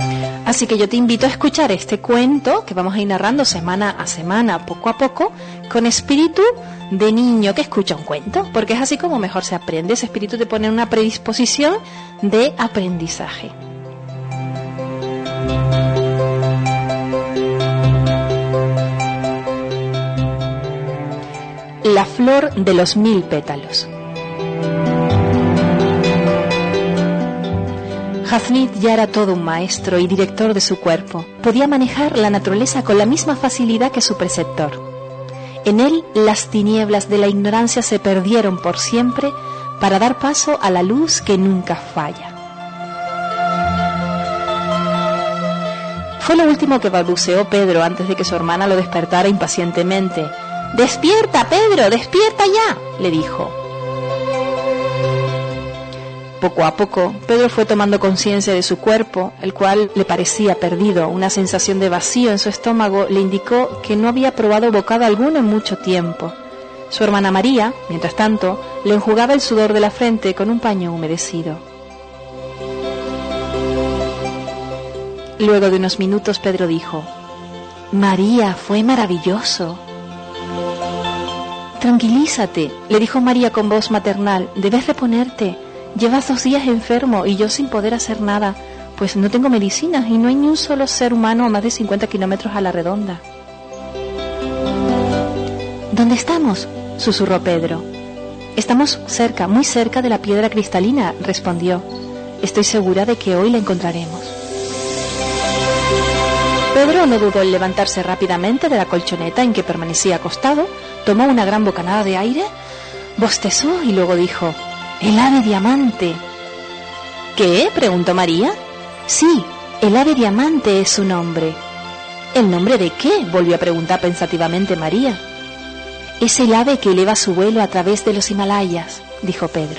Así que yo te invito a escuchar este cuento que vamos a ir narrando semana a semana, poco a poco, con espíritu de niño que escucha un cuento, porque es así como mejor se aprende. Ese espíritu te pone en una predisposición de aprendizaje. La flor de los 1000 pétalos. Hafnid ya era todo un maestro y director de su cuerpo. Podía manejar la naturaleza con la misma facilidad que su preceptor. En él, las tinieblas de la ignorancia se perdieron por siempre para dar paso a la luz que nunca falla. Fue lo último que balbuceó Pedro antes de que su hermana lo despertara impacientemente. «¡Despierta, Pedro! ¡Despierta ya!», le dijo. Poco a poco, Pedro fue tomando conciencia de su cuerpo, el cual le parecía perdido. Una sensación de vacío en su estómago le indicó que no había probado bocado alguno en mucho tiempo. Su hermana María, mientras tanto, le enjugaba el sudor de la frente con un paño humedecido. Luego de unos minutos, Pedro dijo: «María, fue maravilloso». «Tranquilízate», le dijo María con voz maternal, «debes reponerte. Llevas 2 días enfermo y yo sin poder hacer nada, pues no tengo medicinas y no hay ni un solo ser humano a más de 50 kilómetros a la redonda». «¿Dónde estamos?», susurró Pedro. «Estamos cerca, muy cerca de la piedra cristalina», respondió. «Estoy segura de que hoy la encontraremos». Pedro no dudó en levantarse rápidamente de la colchoneta en que permanecía acostado, tomó una gran bocanada de aire, bostezó y luego dijo: «El ave diamante». «¿Qué?», preguntó María. «Sí, el ave diamante es su nombre». «¿El nombre de qué?», volvió a preguntar pensativamente María. «Es el ave que eleva su vuelo a través de los Himalayas», dijo Pedro.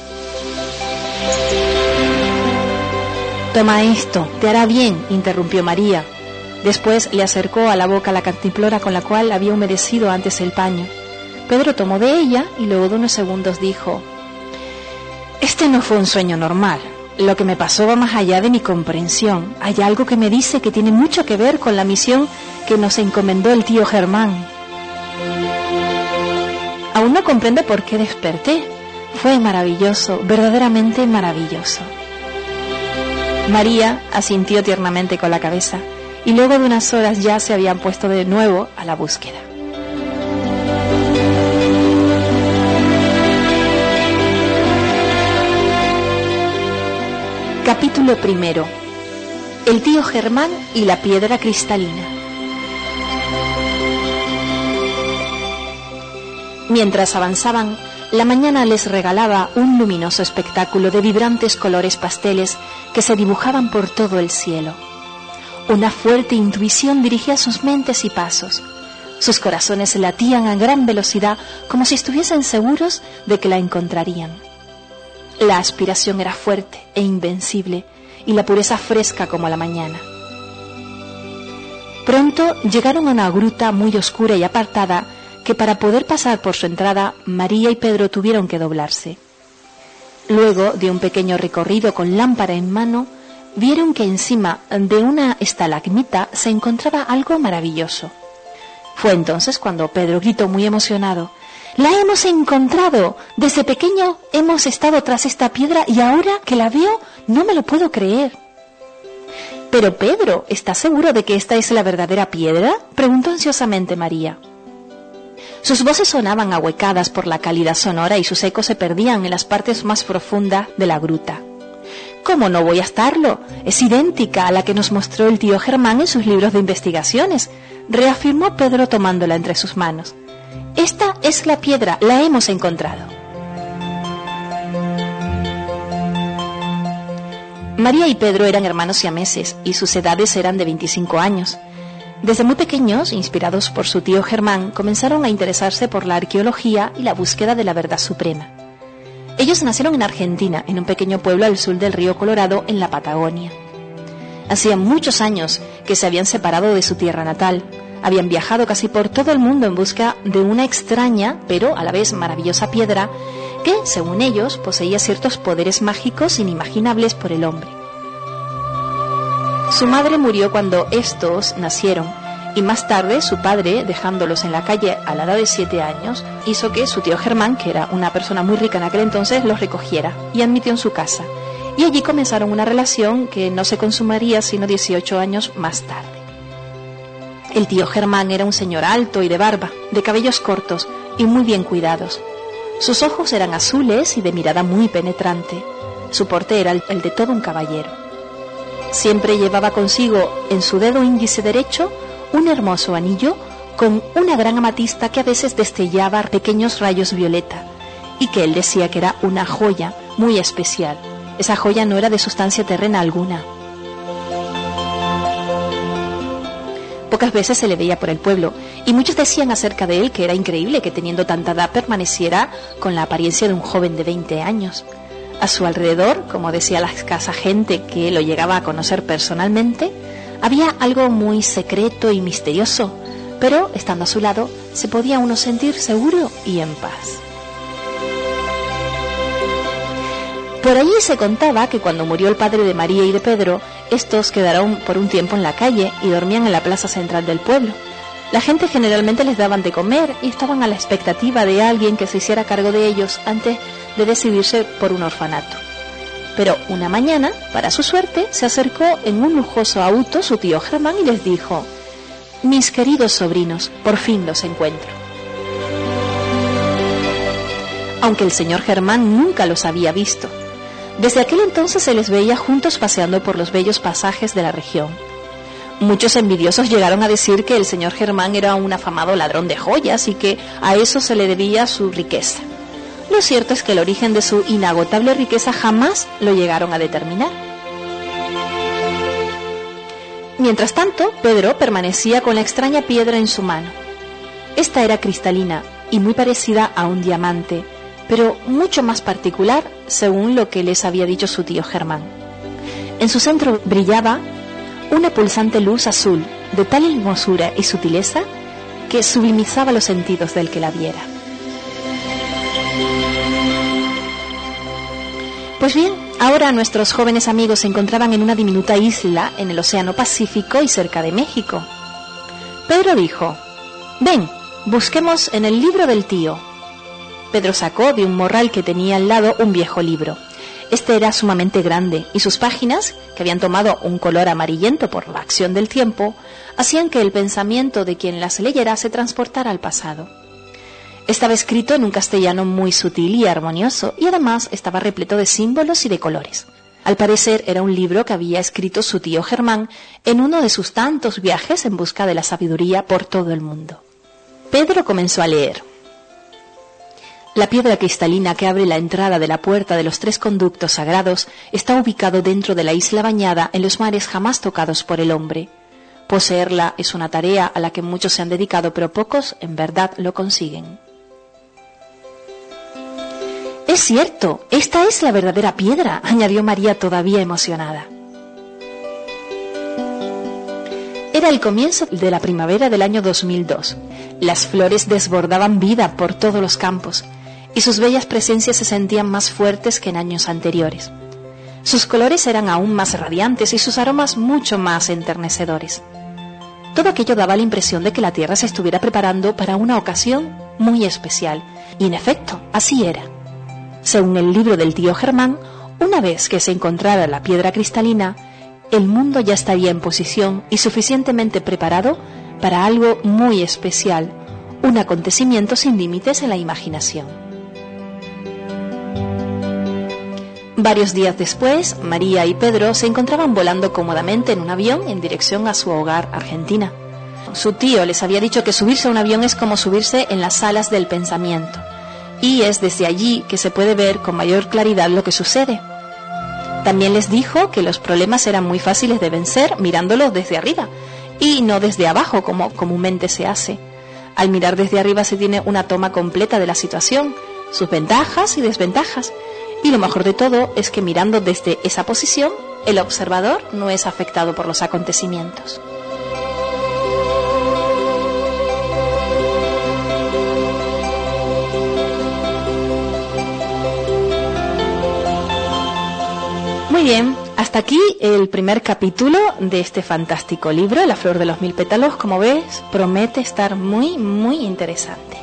«Toma esto, te hará bien», interrumpió María. Después le acercó a la boca la cantimplora con la cual había humedecido antes el paño. Pedro tomó de ella y luego de unos segundos dijo: «Este no fue un sueño normal. Lo que me pasó va más allá de mi comprensión. Hay algo que me dice que tiene mucho que ver con la misión que nos encomendó el tío Germán. Aún no comprendo por qué desperté. Fue maravilloso, verdaderamente maravilloso». María asintió tiernamente con la cabeza y luego de unas horas ya se habían puesto de nuevo a la búsqueda. Capítulo 1. El tío Germán y la piedra cristalina. Mientras avanzaban, la mañana les regalaba un luminoso espectáculo de vibrantes colores pasteles que se dibujaban por todo el cielo. Una fuerte intuición dirigía sus mentes y pasos. Sus corazones latían a gran velocidad como si estuviesen seguros de que la encontrarían. La aspiración era fuerte e invencible y la pureza fresca como la mañana. Pronto llegaron a una gruta muy oscura y apartada que para poder pasar por su entrada María y Pedro tuvieron que doblarse. Luego de un pequeño recorrido con lámpara en mano, vieron que encima de una estalagmita se encontraba algo maravilloso. Fue entonces cuando Pedro gritó muy emocionado: «¡La hemos encontrado! Desde pequeño hemos estado tras esta piedra y ahora que la veo no me lo puedo creer». «Pero Pedro, ¿estás seguro de que esta es la verdadera piedra?», preguntó ansiosamente María. Sus voces sonaban ahuecadas por la cálida sonora y sus ecos se perdían en las partes más profundas de la gruta. «¿Cómo no voy a estarlo? Es idéntica a la que nos mostró el tío Germán en sus libros de investigaciones», reafirmó Pedro tomándola entre sus manos. «Esta es la piedra, la hemos encontrado». María y Pedro eran hermanos siameses y sus edades eran de 25 años. Desde muy pequeños, inspirados por su tío Germán, comenzaron a interesarse por la arqueología y la búsqueda de la verdad suprema. Ellos nacieron en Argentina, en un pequeño pueblo al sur del río Colorado, en la Patagonia. Hacía muchos años que se habían separado de su tierra natal. Habían viajado casi por todo el mundo en busca de una extraña, pero a la vez maravillosa piedra que, según ellos, poseía ciertos poderes mágicos inimaginables por el hombre. Su madre murió cuando estos nacieron, y más tarde su padre, dejándolos en la calle a la edad de 7 años, hizo que su tío Germán, que era una persona muy rica en aquel entonces, los recogiera y admitió en su casa. Y allí comenzaron una relación que no se consumaría sino 18 años más tarde. El tío Germán era un señor alto y de barba, de cabellos cortos y muy bien cuidados. Sus ojos eran azules y de mirada muy penetrante. Su porte era el de todo un caballero. Siempre llevaba consigo en su dedo índice derecho un hermoso anillo con una gran amatista que a veces destellaba pequeños rayos violeta y que él decía que era una joya muy especial. Esa joya no era de sustancia terrena alguna. Pocas veces se le veía por el pueblo y muchos decían acerca de él que era increíble que teniendo tanta edad permaneciera con la apariencia de un joven de 20 años. A su alrededor, como decía la escasa gente que lo llegaba a conocer personalmente, había algo muy secreto y misterioso, pero estando a su lado se podía uno sentir seguro y en paz. Por allí se contaba que cuando murió el padre de María y de Pedro, estos quedaron por un tiempo en la calle y dormían en la plaza central del pueblo. La gente generalmente les daban de comer y estaban a la expectativa de alguien que se hiciera cargo de ellos antes de decidirse por un orfanato. Pero una mañana, para su suerte, se acercó en un lujoso auto su tío Germán y les dijo: «Mis queridos sobrinos, por fin los encuentro». Aunque el señor Germán nunca los había visto. Desde aquel entonces se les veía juntos paseando por los bellos pasajes de la región. Muchos envidiosos llegaron a decir que el señor Germán era un afamado ladrón de joyas y que a eso se le debía su riqueza. Lo cierto es que el origen de su inagotable riqueza jamás lo llegaron a determinar. Mientras tanto, Pedro permanecía con la extraña piedra en su mano. Esta era cristalina y muy parecida a un diamante, pero mucho más particular según lo que les había dicho su tío Germán. En su centro brillaba una pulsante luz azul de tal hermosura y sutileza que sublimizaba los sentidos del que la viera. Pues bien, ahora nuestros jóvenes amigos se encontraban en una diminuta isla en el Océano Pacífico y cerca de México. Pedro dijo: «Ven, busquemos en el libro del tío». Pedro sacó de un morral que tenía al lado un viejo libro. Este era sumamente grande y sus páginas, que habían tomado un color amarillento por la acción del tiempo, hacían que el pensamiento de quien las leyera se transportara al pasado. Estaba escrito en un castellano muy sutil y armonioso y además estaba repleto de símbolos y de colores. Al parecer era un libro que había escrito su tío Germán en uno de sus tantos viajes en busca de la sabiduría por todo el mundo. Pedro comenzó a leer. La piedra cristalina que abre la entrada de la puerta de los 3 conductos sagrados está ubicado dentro de la isla bañada en los mares jamás tocados por el hombre. Poseerla es una tarea a la que muchos se han dedicado, pero pocos en verdad lo consiguen. «Es cierto, esta es la verdadera piedra», añadió María todavía emocionada. Era el comienzo de la primavera del año 2002. Las flores desbordaban vida por todos los campos y sus bellas presencias se sentían más fuertes que en años anteriores. Sus colores eran aún más radiantes y sus aromas mucho más enternecedores. Todo aquello daba la impresión de que la tierra se estuviera preparando para una ocasión muy especial, y en efecto, así era. Según el libro del tío Germán, una vez que se encontrara la piedra cristalina, el mundo ya estaría en posición y suficientemente preparado para algo muy especial, un acontecimiento sin límites en la imaginación. Varios días después, María y Pedro se encontraban volando cómodamente en un avión en dirección a su hogar, Argentina. Su tío les había dicho que subirse a un avión es como subirse en las alas del pensamiento, y es desde allí que se puede ver con mayor claridad lo que sucede. También les dijo que los problemas eran muy fáciles de vencer mirándolos desde arriba, y no desde abajo como comúnmente se hace. Al mirar desde arriba se tiene una toma completa de la situación, sus ventajas y desventajas, y lo mejor de todo es que mirando desde esa posición, el observador no es afectado por los acontecimientos. Muy bien, hasta aquí el primer capítulo de este fantástico libro, La flor de los mil pétalos. Como ves, promete estar muy, muy interesante.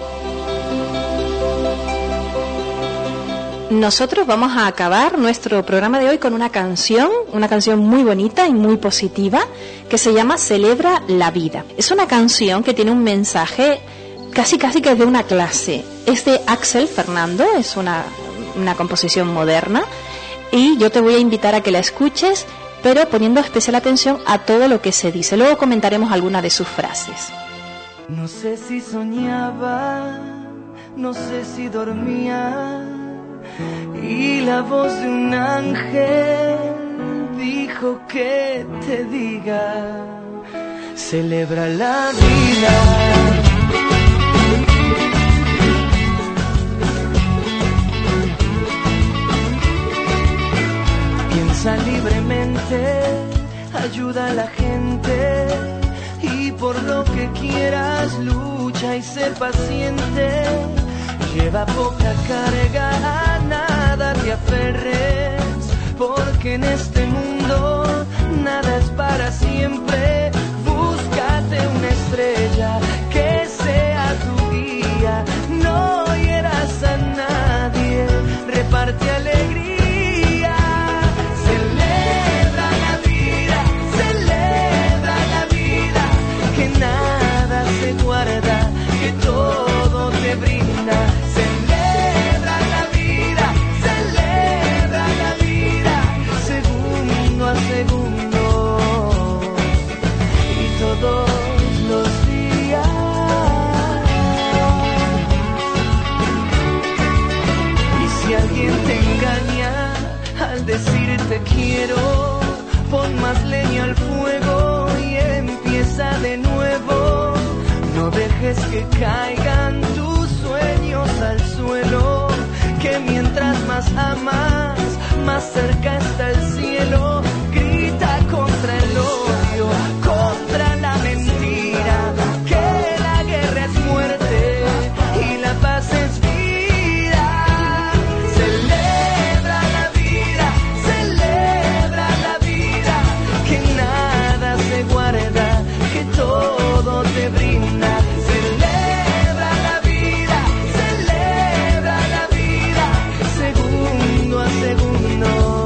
Nosotros vamos a acabar nuestro programa de hoy con una canción muy bonita y muy positiva, que se llama Celebra la vida. Es una canción que tiene un mensaje casi que es de una clase. Es de Axel Fernando, es una composición moderna, y yo te voy a invitar a que la escuches, pero poniendo especial atención a todo lo que se dice. Luego comentaremos algunas de sus frases. No sé si soñaba, no sé si dormía, y la voz de un ángel dijo que te diga, celebra la vida. Piensa libremente, ayuda a la gente, y por lo que quieras lucha y sé paciente. Lleva poca carga, a nada te aferres, porque en este mundo nada es para siempre. Búscate una estrella que sea tu guía, no hieras a nadie, reparte alegría. Celebra la vida, que nada se guarda, que todo te brinda. Todos los días. Y si alguien te engaña al decirte quiero, pon más leña al fuego y empieza de nuevo. No dejes que caigan tus sueños al suelo, que mientras más amas, más cerca está el cielo. Grita contra el odio, contra la mentira, que la guerra es muerte y la paz es vida. Celebra la vida, que nada se guarda, que todo te brinda. Celebra la vida, segundo a segundo.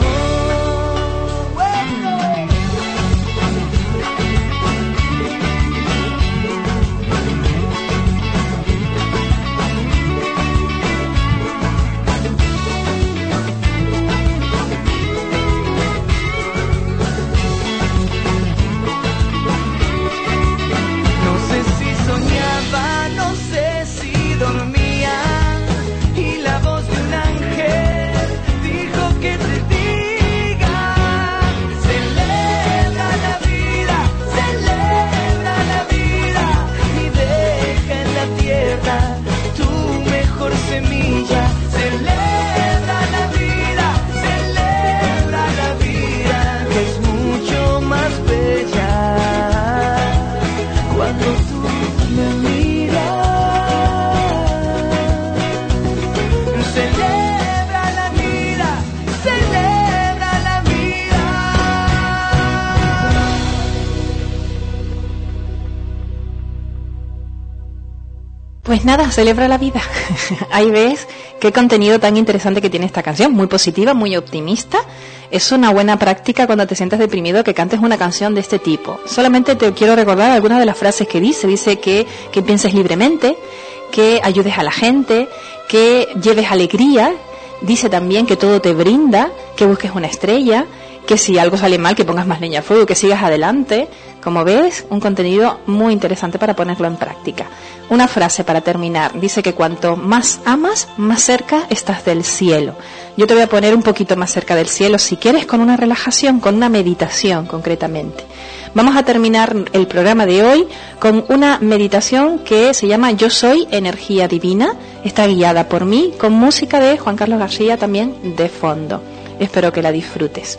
Pues nada, celebra la vida. Ahí ves qué contenido tan interesante que tiene esta canción, muy positiva, muy optimista. Es una buena práctica cuando te sientas deprimido que cantes una canción de este tipo. Solamente te quiero recordar algunas de las frases que dice que pienses libremente, que ayudes a la gente, que lleves alegría. Dice también que todo te brinda, que busques una estrella, que si algo sale mal, que pongas más leña al fuego, que sigas adelante. Como ves, un contenido muy interesante para ponerlo en práctica. Una frase para terminar. Dice que cuanto más amas, más cerca estás del cielo. Yo te voy a poner un poquito más cerca del cielo, si quieres, con una relajación, con una meditación concretamente. Vamos a terminar el programa de hoy con una meditación que se llama Yo soy energía divina. Está guiada por mí, con música de Juan Carlos García también de fondo. Espero que la disfrutes.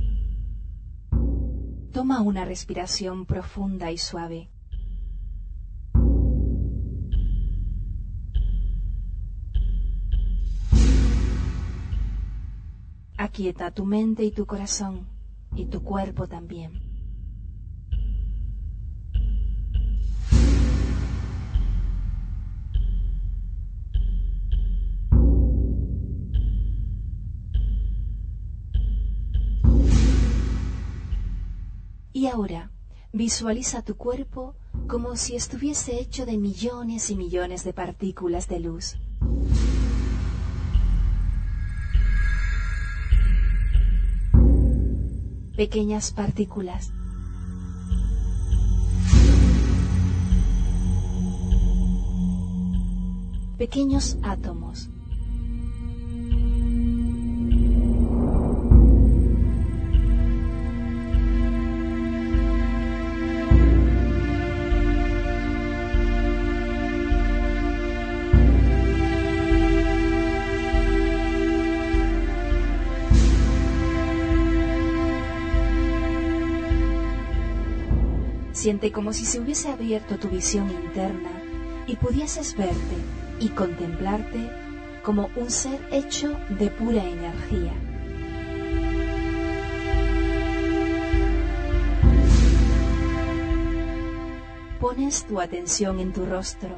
Toma una respiración profunda y suave. aquieta tu mente y tu corazón, y tu cuerpo también. Y ahora, visualiza tu cuerpo como si estuviese hecho de millones y millones de partículas de luz. Pequeñas partículas. Pequeños átomos. Siente como si se hubiese abierto tu visión interna y pudieses verte y contemplarte como un ser hecho de pura energía. Pones tu atención en tu rostro,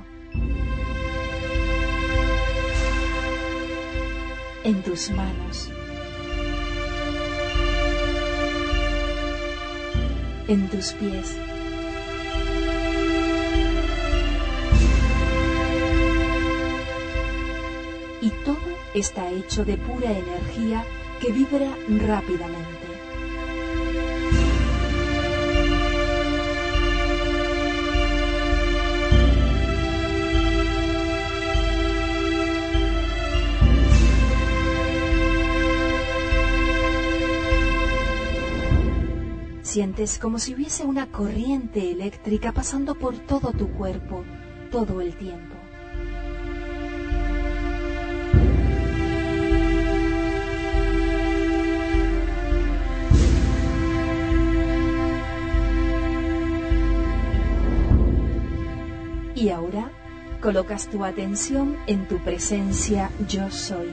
en tus manos, en tus pies. Y todo está hecho de pura energía que vibra rápidamente. Sientes como si hubiese una corriente eléctrica pasando por todo tu cuerpo todo el tiempo. Y ahora colocas tu atención en tu presencia yo soy.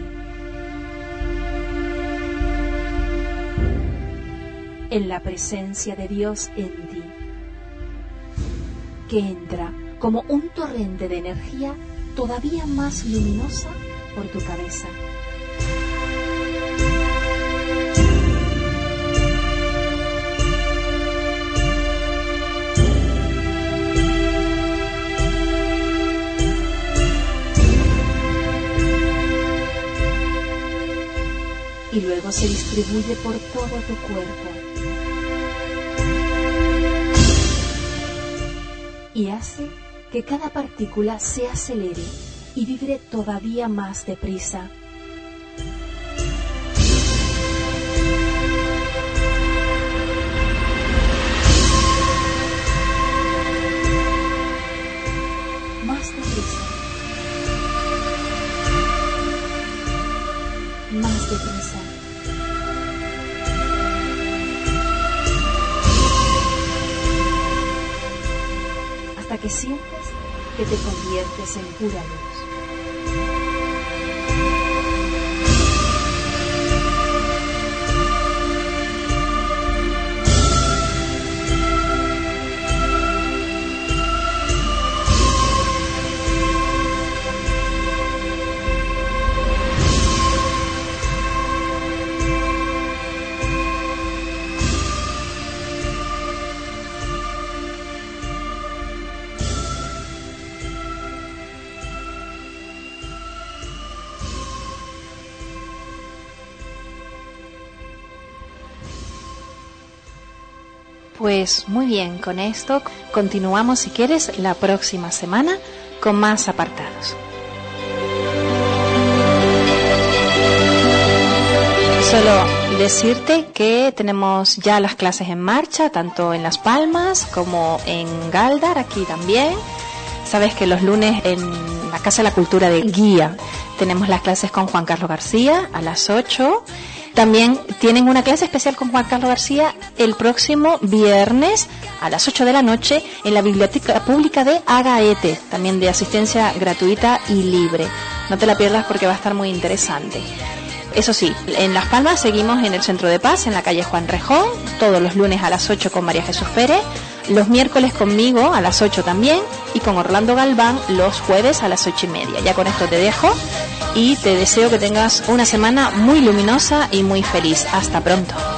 En la presencia de Dios en ti, que entra como un torrente de energía todavía más luminosa por tu cabeza. Y luego se distribuye por todo tu cuerpo. Y hace que cada partícula se acelere y vibre todavía más deprisa. Más deprisa. Más deprisa. Hasta que sientes que te conviertes en pura luz. Pues muy bien, con esto continuamos, si quieres, la próxima semana con más apartados. Solo decirte que tenemos ya las clases en marcha, tanto en Las Palmas como en Galdar, aquí también. Sabes que los lunes en la Casa de la Cultura de Guía tenemos las clases con Juan Carlos García a las 8. También tienen una clase especial con Juan Carlos García el próximo viernes a las 8 de la noche en la Biblioteca Pública de Agaete, también de asistencia gratuita y libre. No te la pierdas porque va a estar muy interesante. Eso sí, en Las Palmas seguimos en el Centro de Paz, en la calle Juan Rejón, todos los lunes a las 8 con María Jesús Pérez, los miércoles conmigo a las 8 también, y con Orlando Galván los jueves a las 8:30. Ya con esto te dejo y te deseo que tengas una semana muy luminosa y muy feliz. Hasta pronto.